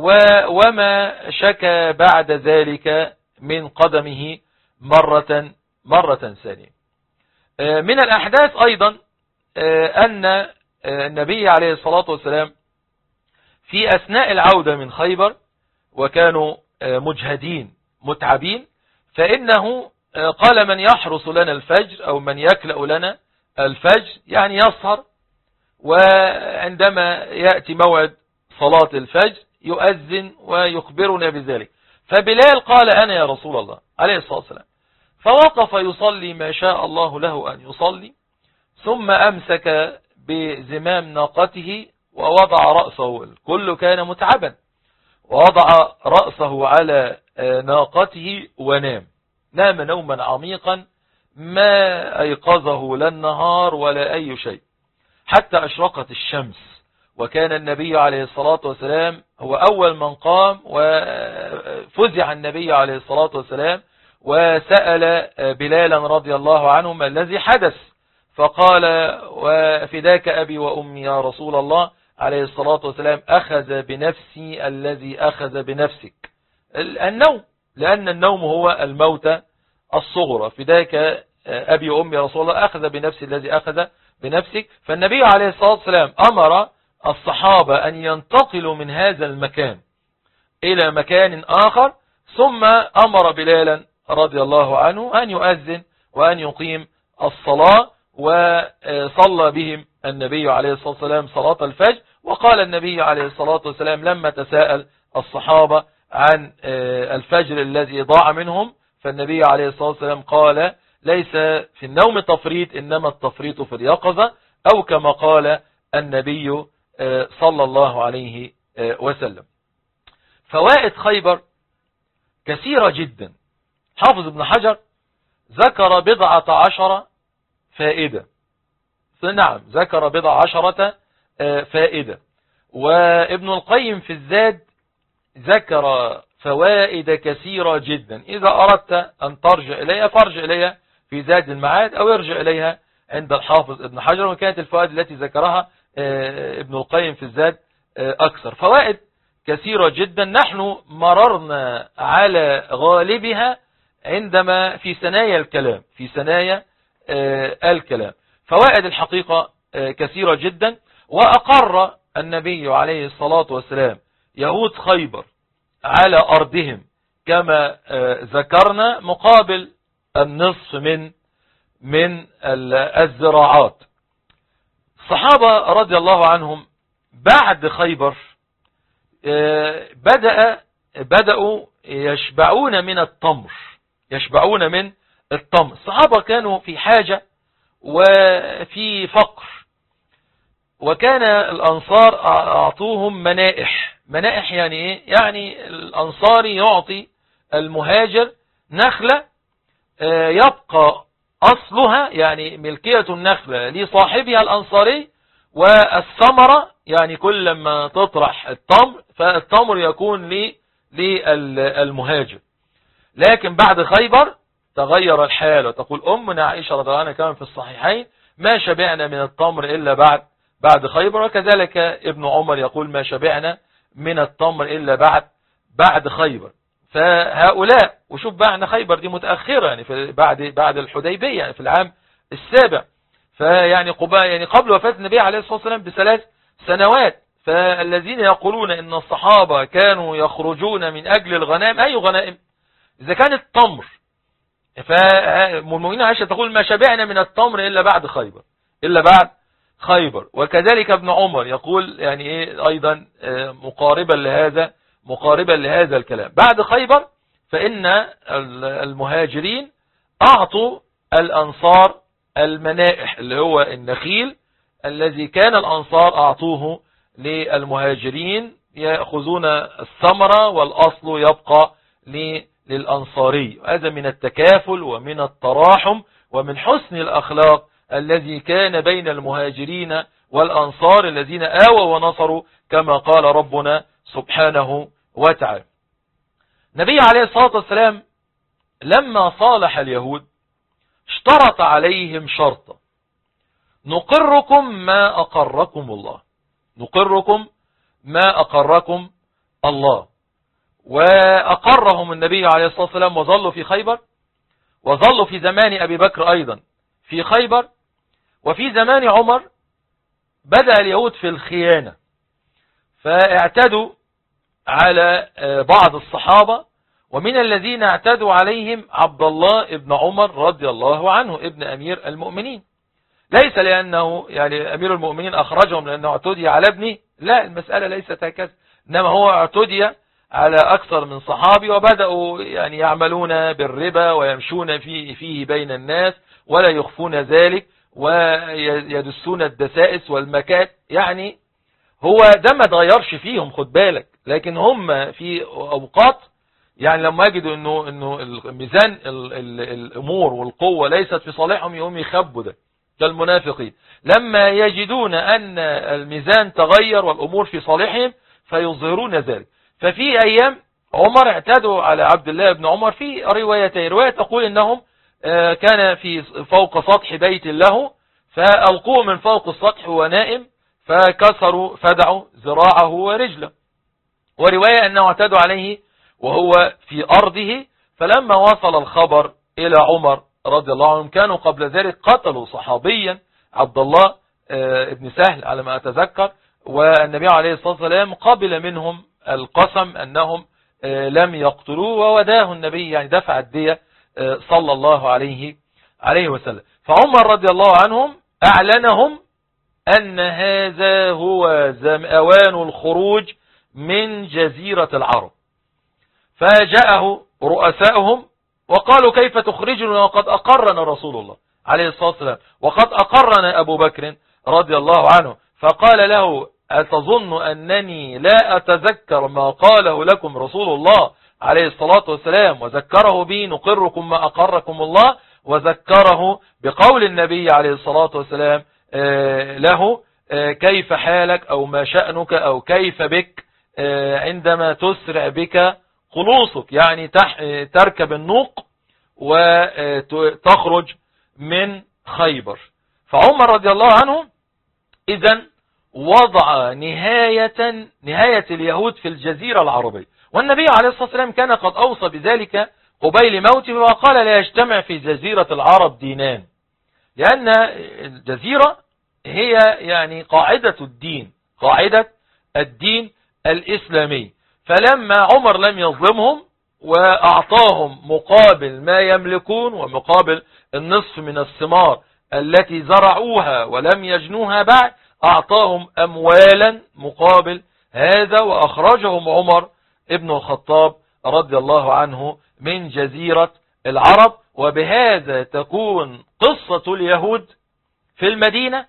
وما شكى بعد ذلك من قدمه مرة ثانية. من الأحداث أيضا أن النبي عليه الصلاة والسلام في أثناء العودة من خيبر، وكانوا مجهدين متعبين، فإنه قال من يحرس لنا الفجر أو من يكلأ لنا الفجر، يعني يسهر، وعندما يأتي موعد صلاة الفجر يؤذن ويخبرنا بذلك. فبلال قال أنا يا رسول الله عليه الصلاة والسلام، فوقف يصلي ما شاء الله له أن يصلي، ثم أمسك بزمام ناقته ووضع رأسه، الكل كان متعبا، ووضع رأسه على ناقته ونام نوما عميقا ما أيقظه لا النهار ولا أي شيء حتى أشرقت الشمس. وكان النبي عليه الصلاة والسلام هو أول من قام، وفزع النبي عليه الصلاة والسلام وسأل بلالا رضي الله عنه ما الذي حدث، فقال وفداك أبي وأمي يا رسول الله عليه الصلاة والسلام، أخذ بنفسي الذي أخذ بنفسك، النوم، لأن النوم هو الموت الصغرى، فداك أبي وأمي يا رسول الله، أخذ بنفسي الذي أخذ بنفسك. فالنبي عليه الصلاة والسلام أمر الصحابة أن ينتقلوا من هذا المكان إلى مكان آخر، ثم أمر بلالا رضي الله عنه أن يؤذن وأن يقيم الصلاة، وصلى بهم النبي عليه الصلاة والسلام صلاة الفجر. وقال النبي عليه الصلاة والسلام لما تساءل الصحابة عن الفجر الذي ضاع منهم، فالنبي عليه الصلاة والسلام قال ليس في النوم تفريط، إنما التفريط في اليقظة، أو كما قال النبي صلى الله عليه وسلم. فوائد خيبر كثيرة جدا. حافظ ابن حجر ذكر 17 فائدة نعم ذكر بضع عشرة فائدة. وابن القيم في الزاد ذكر فوائد كثيرة جدا، إذا أردت أن ترجع إليها فارجع إليها في زاد المعاد أو يرجع إليها عند الحافظ ابن حجر، وكانت الفوائد التي ذكرها ابن القيم في الزاد أكثر. فوائد كثيرة جدا نحن مررنا على غالبها عندما في ثنايا الكلام، في ثنايا الكلام. فوائد الحقيقة كثيرة جدا. وأقر النبي عليه الصلاة والسلام يهود خيبر على أرضهم كما ذكرنا مقابل النصف من الزراعات. الصحابة رضي الله عنهم بعد خيبر بدأوا يشبعون من التمر، يشبعون من التمر. الصحابة كانوا في حاجة وفي فقر، وكان الأنصار أعطوهم منائح. منائح يعني إيه؟ يعني الأنصاري يعطي المهاجر نخلة يبقى أصلها يعني ملكية النخلة لصاحبها الأنصاري، والثمرة يعني كل ما تطرح التمر فالتمر يكون للمهاجر. لكن بعد خيبر تغير الحال، وتقول أمنا عائشة رضي الله عنها كمان في الصحيحين ما شبعنا من التمر إلا بعد خيبر. وكذلك ابن عمر يقول ما شبعنا من التمر إلا بعد خيبر. فهؤلاء وشوف بعد خيبر دي متأخرة يعني في بعد الحديبية يعني في العام السابع، فيعني قبل وفاة النبي عليه الصلاة والسلام ب3 سنوات. فالذين يقولون ان الصحابة كانوا يخرجون من اجل الغنائم، اي غنائم اذا كان التمر؟ فالمؤمنين عائشة تقول ما شبعنا من التمر الا بعد خيبر. وكذلك ابن عمر يقول يعني ايه ايضا مقاربا لهذا الكلام. بعد خيبر فإن المهاجرين أعطوا الأنصار المنائح اللي هو النخيل الذي كان الأنصار أعطوه للمهاجرين، يأخذون الثمرة والأصل يبقى للأنصاري. هذا من التكافل ومن التراحم ومن حسن الأخلاق الذي كان بين المهاجرين والأنصار الذين آووا ونصروا كما قال ربنا سبحانه وتعالى. النبي عليه الصلاة والسلام لما صالح اليهود اشترط عليهم شرطا: نقركم ما أقركم الله، نقركم ما أقركم الله. وأقرهم النبي عليه الصلاة والسلام وظلوا في خيبر، وظلوا في زمان أبي بكر أيضا في خيبر. وفي زمان عمر بدأ اليهود في الخيانة، فاعتدوا على بعض الصحابة، ومن الذين اعتدوا عليهم عبد الله ابن عمر رضي الله عنه ابن أمير المؤمنين. ليس لأنه يعني أمير المؤمنين أخرجهم لأنه اعتدي على ابنه، لا، المسألة ليست هكذا، إنما هو اعتدي على أكثر من صحابي، وبدأوا يعني يعملون بالربا ويمشون فيه بين الناس ولا يخفون ذلك، ويدسون الدسائس والمكات. يعني هو ده ما تغيرش فيهم، خد بالك، لكن هم في أوقات يعني لما يجدوا انه الميزان الامور والقوة ليست في صالحهم يقوم يخبوا ده كالمنافقين. لما يجدون ان الميزان تغير والامور في صالحهم فيظهرون ذلك. ففي ايام عمر اعتدوا على عبد الله بن عمر في روايتين. رواية تقول انهم كان في فوق سطح بيت له فألقوه من فوق السطح وهو نائم فكسروا فدعوا ذراعه ورجله. ورواية أنه اعتدوا عليه وهو في أرضه، فلما وصل الخبر إلى عمر رضي الله عنه كانوا قبل ذلك قتلوا صحابيا عبد الله ابن سهل على ما أتذكر، والنبي عليه الصلاة والسلام قبل منهم القسم أنهم لم يقتلوه، ووداه النبي يعني دفع الدية صلى الله عليه وسلم. فعمر رضي الله عنهم أعلنهم أن هذا هو أوان الخروج من جزيرة العرب. فجاءه رؤسائهم وقالوا كيف تخرجنا وقد أقرنا رسول الله عليه الصلاة والسلام وقد أقرنا أبو بكر رضي الله عنه. فقال له أتظن أنني لا أتذكر ما قاله لكم رسول الله عليه الصلاة والسلام وذكره به نقركم ما أقركم الله، وذكره بقول النبي عليه الصلاة والسلام له كيف حالك أو ما شأنك أو كيف بك عندما تسرع بك خلوصك، يعني تركب النوق وتخرج من خيبر. فعمر رضي الله عنه إذن وضع نهاية اليهود في الجزيرة العربية، والنبي عليه الصلاة والسلام كان قد أوصى بذلك قبيل موته، وقال لا يجتمع في جزيرة العرب دينان، لأن الجزيرة هي يعني قاعدة الدين الإسلامي. فلما عمر لم يظلمهم وأعطاهم مقابل ما يملكون ومقابل النصف من الثمار التي زرعوها ولم يجنوها بعد، أعطاهم أموالا مقابل هذا، وأخرجهم عمر ابن الخطاب رضي الله عنه من جزيرة العرب. وبهذا تكون قصة اليهود في المدينة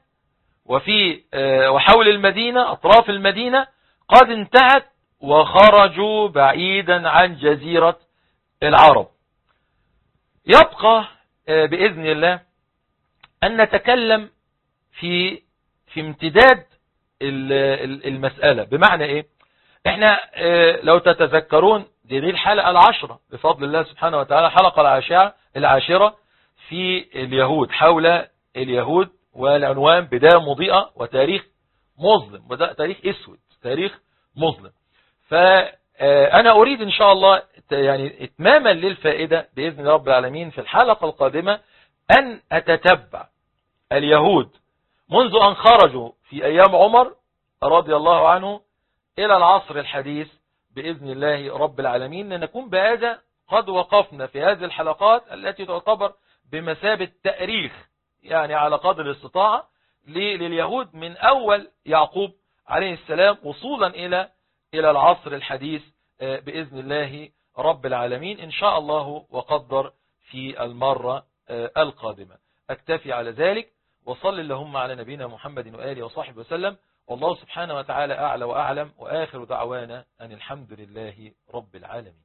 وحول المدينة أطراف المدينة قد انتهت، وخرجوا بعيدا عن جزيرة العرب. يبقى بإذن الله أن نتكلم في امتداد المسألة. بمعنى إيه؟ إحنا لو تتذكرون دي الحلقة 10 بفضل الله سبحانه وتعالى، الحلقة العاشرة في اليهود، حول اليهود، والعنوان بداية مضيئة وتاريخ مظلم، بدأ تاريخ اسود، تاريخ مظلم. فأنا أريد إن شاء الله يعني إتماما للفائدة بإذن رب العالمين في الحلقة القادمة أن أتتبع اليهود منذ أن خرجوا في أيام عمر رضي الله عنه إلى العصر الحديث بإذن الله رب العالمين، لنكون بهذا قد وقفنا في هذه الحلقات التي تعتبر بمثابة تأريخ، يعني على قدر الاستطاعة لليهود من أول يعقوب عليه السلام وصولا إلى العصر الحديث بإذن الله رب العالمين إن شاء الله وقدر في المرة القادمة. أكتفي على ذلك، وصل اللهم على نبينا محمد وآله وصحبه وسلم، والله سبحانه وتعالى أعلى وأعلم، وآخر دعوانا أن الحمد لله رب العالمين.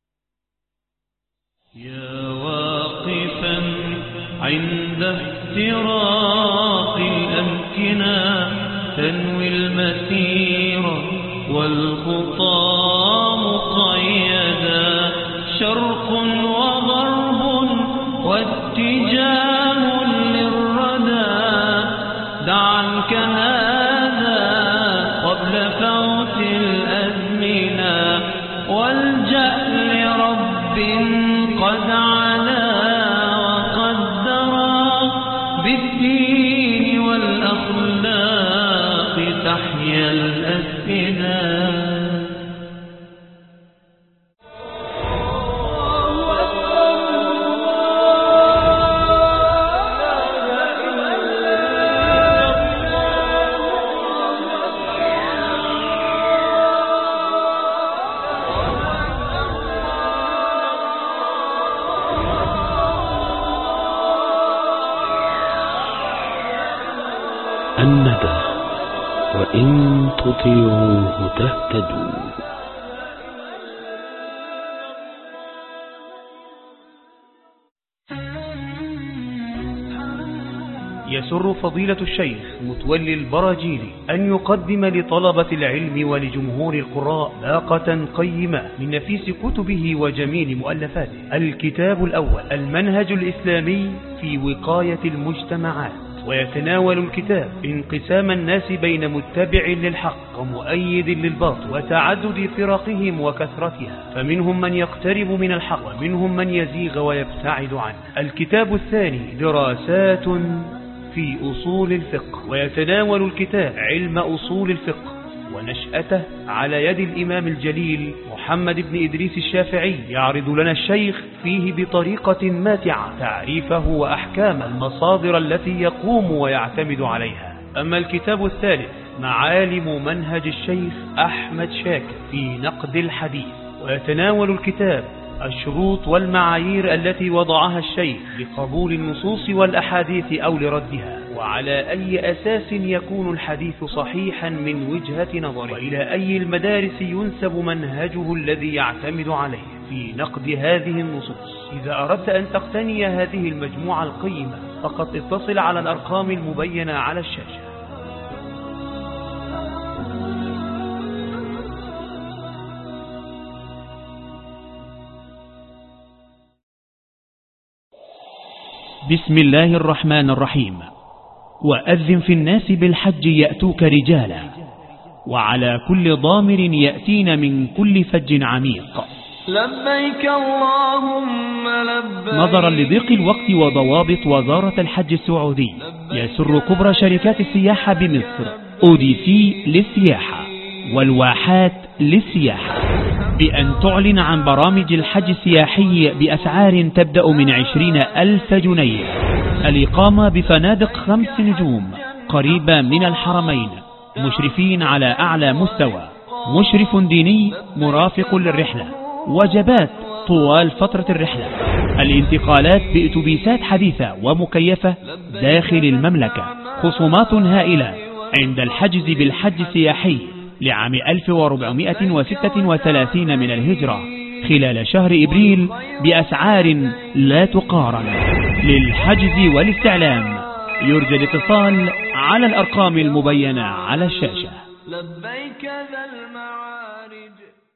يا واقفا عند افتراق الأمكنة تنوي المسير والخطى مقيدا، شرق وغرب واتجاه للردى، دع عنك هذا قبل فوت الأزمنة، والجأ لرب قد علا وقدرا، بالدين والأخلاق تحيا الأفئدة. الندى وإن تطيعوه تهتدوا. يسر فضيلة الشيخ متولي البراجيلي أن يقدم لطلبة العلم ولجمهور القراء باقة قيمة من نفيس كتبه وجميل مؤلفاته. الكتاب الأول: المنهج الإسلامي في وقاية المجتمعات، ويتناول الكتاب انقسام الناس بين متبع للحق ومؤيد للباطل، وتعدد فرقهم وكثرتها، فمنهم من يقترب من الحق ومنهم من يزيغ ويبتعد عنه. الكتاب الثاني: دراسات في أصول الفقه، ويتناول الكتاب علم أصول الفقه ونشأته على يد الإمام الجليل محمد بن إدريس الشافعي. يعرض لنا الشيخ فيه بطريقة ماتعة تعريفه وأحكام المصادر التي يقوم ويعتمد عليها. أما الكتاب الثالث: معالم منهج الشيخ أحمد شاكر في نقد الحديث، ويتناول الكتاب الشروط والمعايير التي وضعها الشيخ لقبول النصوص والأحاديث أو لردها، وعلى أي أساس يكون الحديث صحيحا من وجهة نظره، وإلى أي المدارس ينسب منهجه الذي يعتمد عليه في نقد هذه النصوص. إذا أردت أن تقتني هذه المجموعة القيمة فقط اتصل على الأرقام المبينة على الشاشة. بسم الله الرحمن الرحيم. وأذن في الناس بالحج يأتوك رجالا وعلى كل ضامر يأتين من كل فج عميق. لبيك اللهم لبيك. نظرا لضيق الوقت وضوابط وزارة الحج السعودي، يسر كبرى شركات السياحة بمصر أوديسي للسياحة والواحات للسياحة بأن تعلن عن برامج الحج السياحي بأسعار تبدأ من 20,000 جنيه. الإقامة بفنادق 5 نجوم قريبة من الحرمين، مشرفين على أعلى مستوى، مشرف ديني مرافق للرحلة، وجبات طوال فترة الرحلة، الانتقالات بأتوبيسات حديثة ومكيفة داخل المملكة، خصومات هائلة عند الحجز بالحج السياحي لعام 1436 من الهجرة خلال شهر إبريل بأسعار لا تقارن. للحجز والاستعلام يرجى الاتصال على الأرقام المبينة على الشاشة. لبيك ذا المعارج.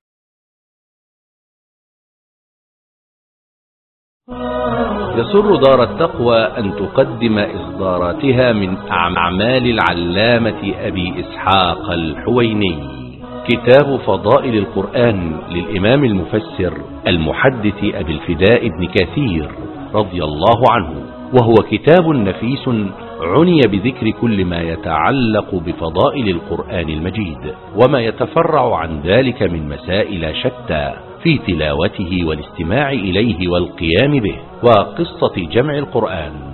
يسر دار التقوى أن تقدم إصداراتها من أعمال العلامة أبي إسحاق الحويني، كتاب فضائل القرآن للإمام المفسر المحدث أبي الفداء بن كثير رضي الله عنه، وهو كتاب نفيس عني بذكر كل ما يتعلق بفضائل القرآن المجيد وما يتفرع عن ذلك من مسائل شتى في تلاوته والاستماع إليه والقيام به، وقصة جمع القرآن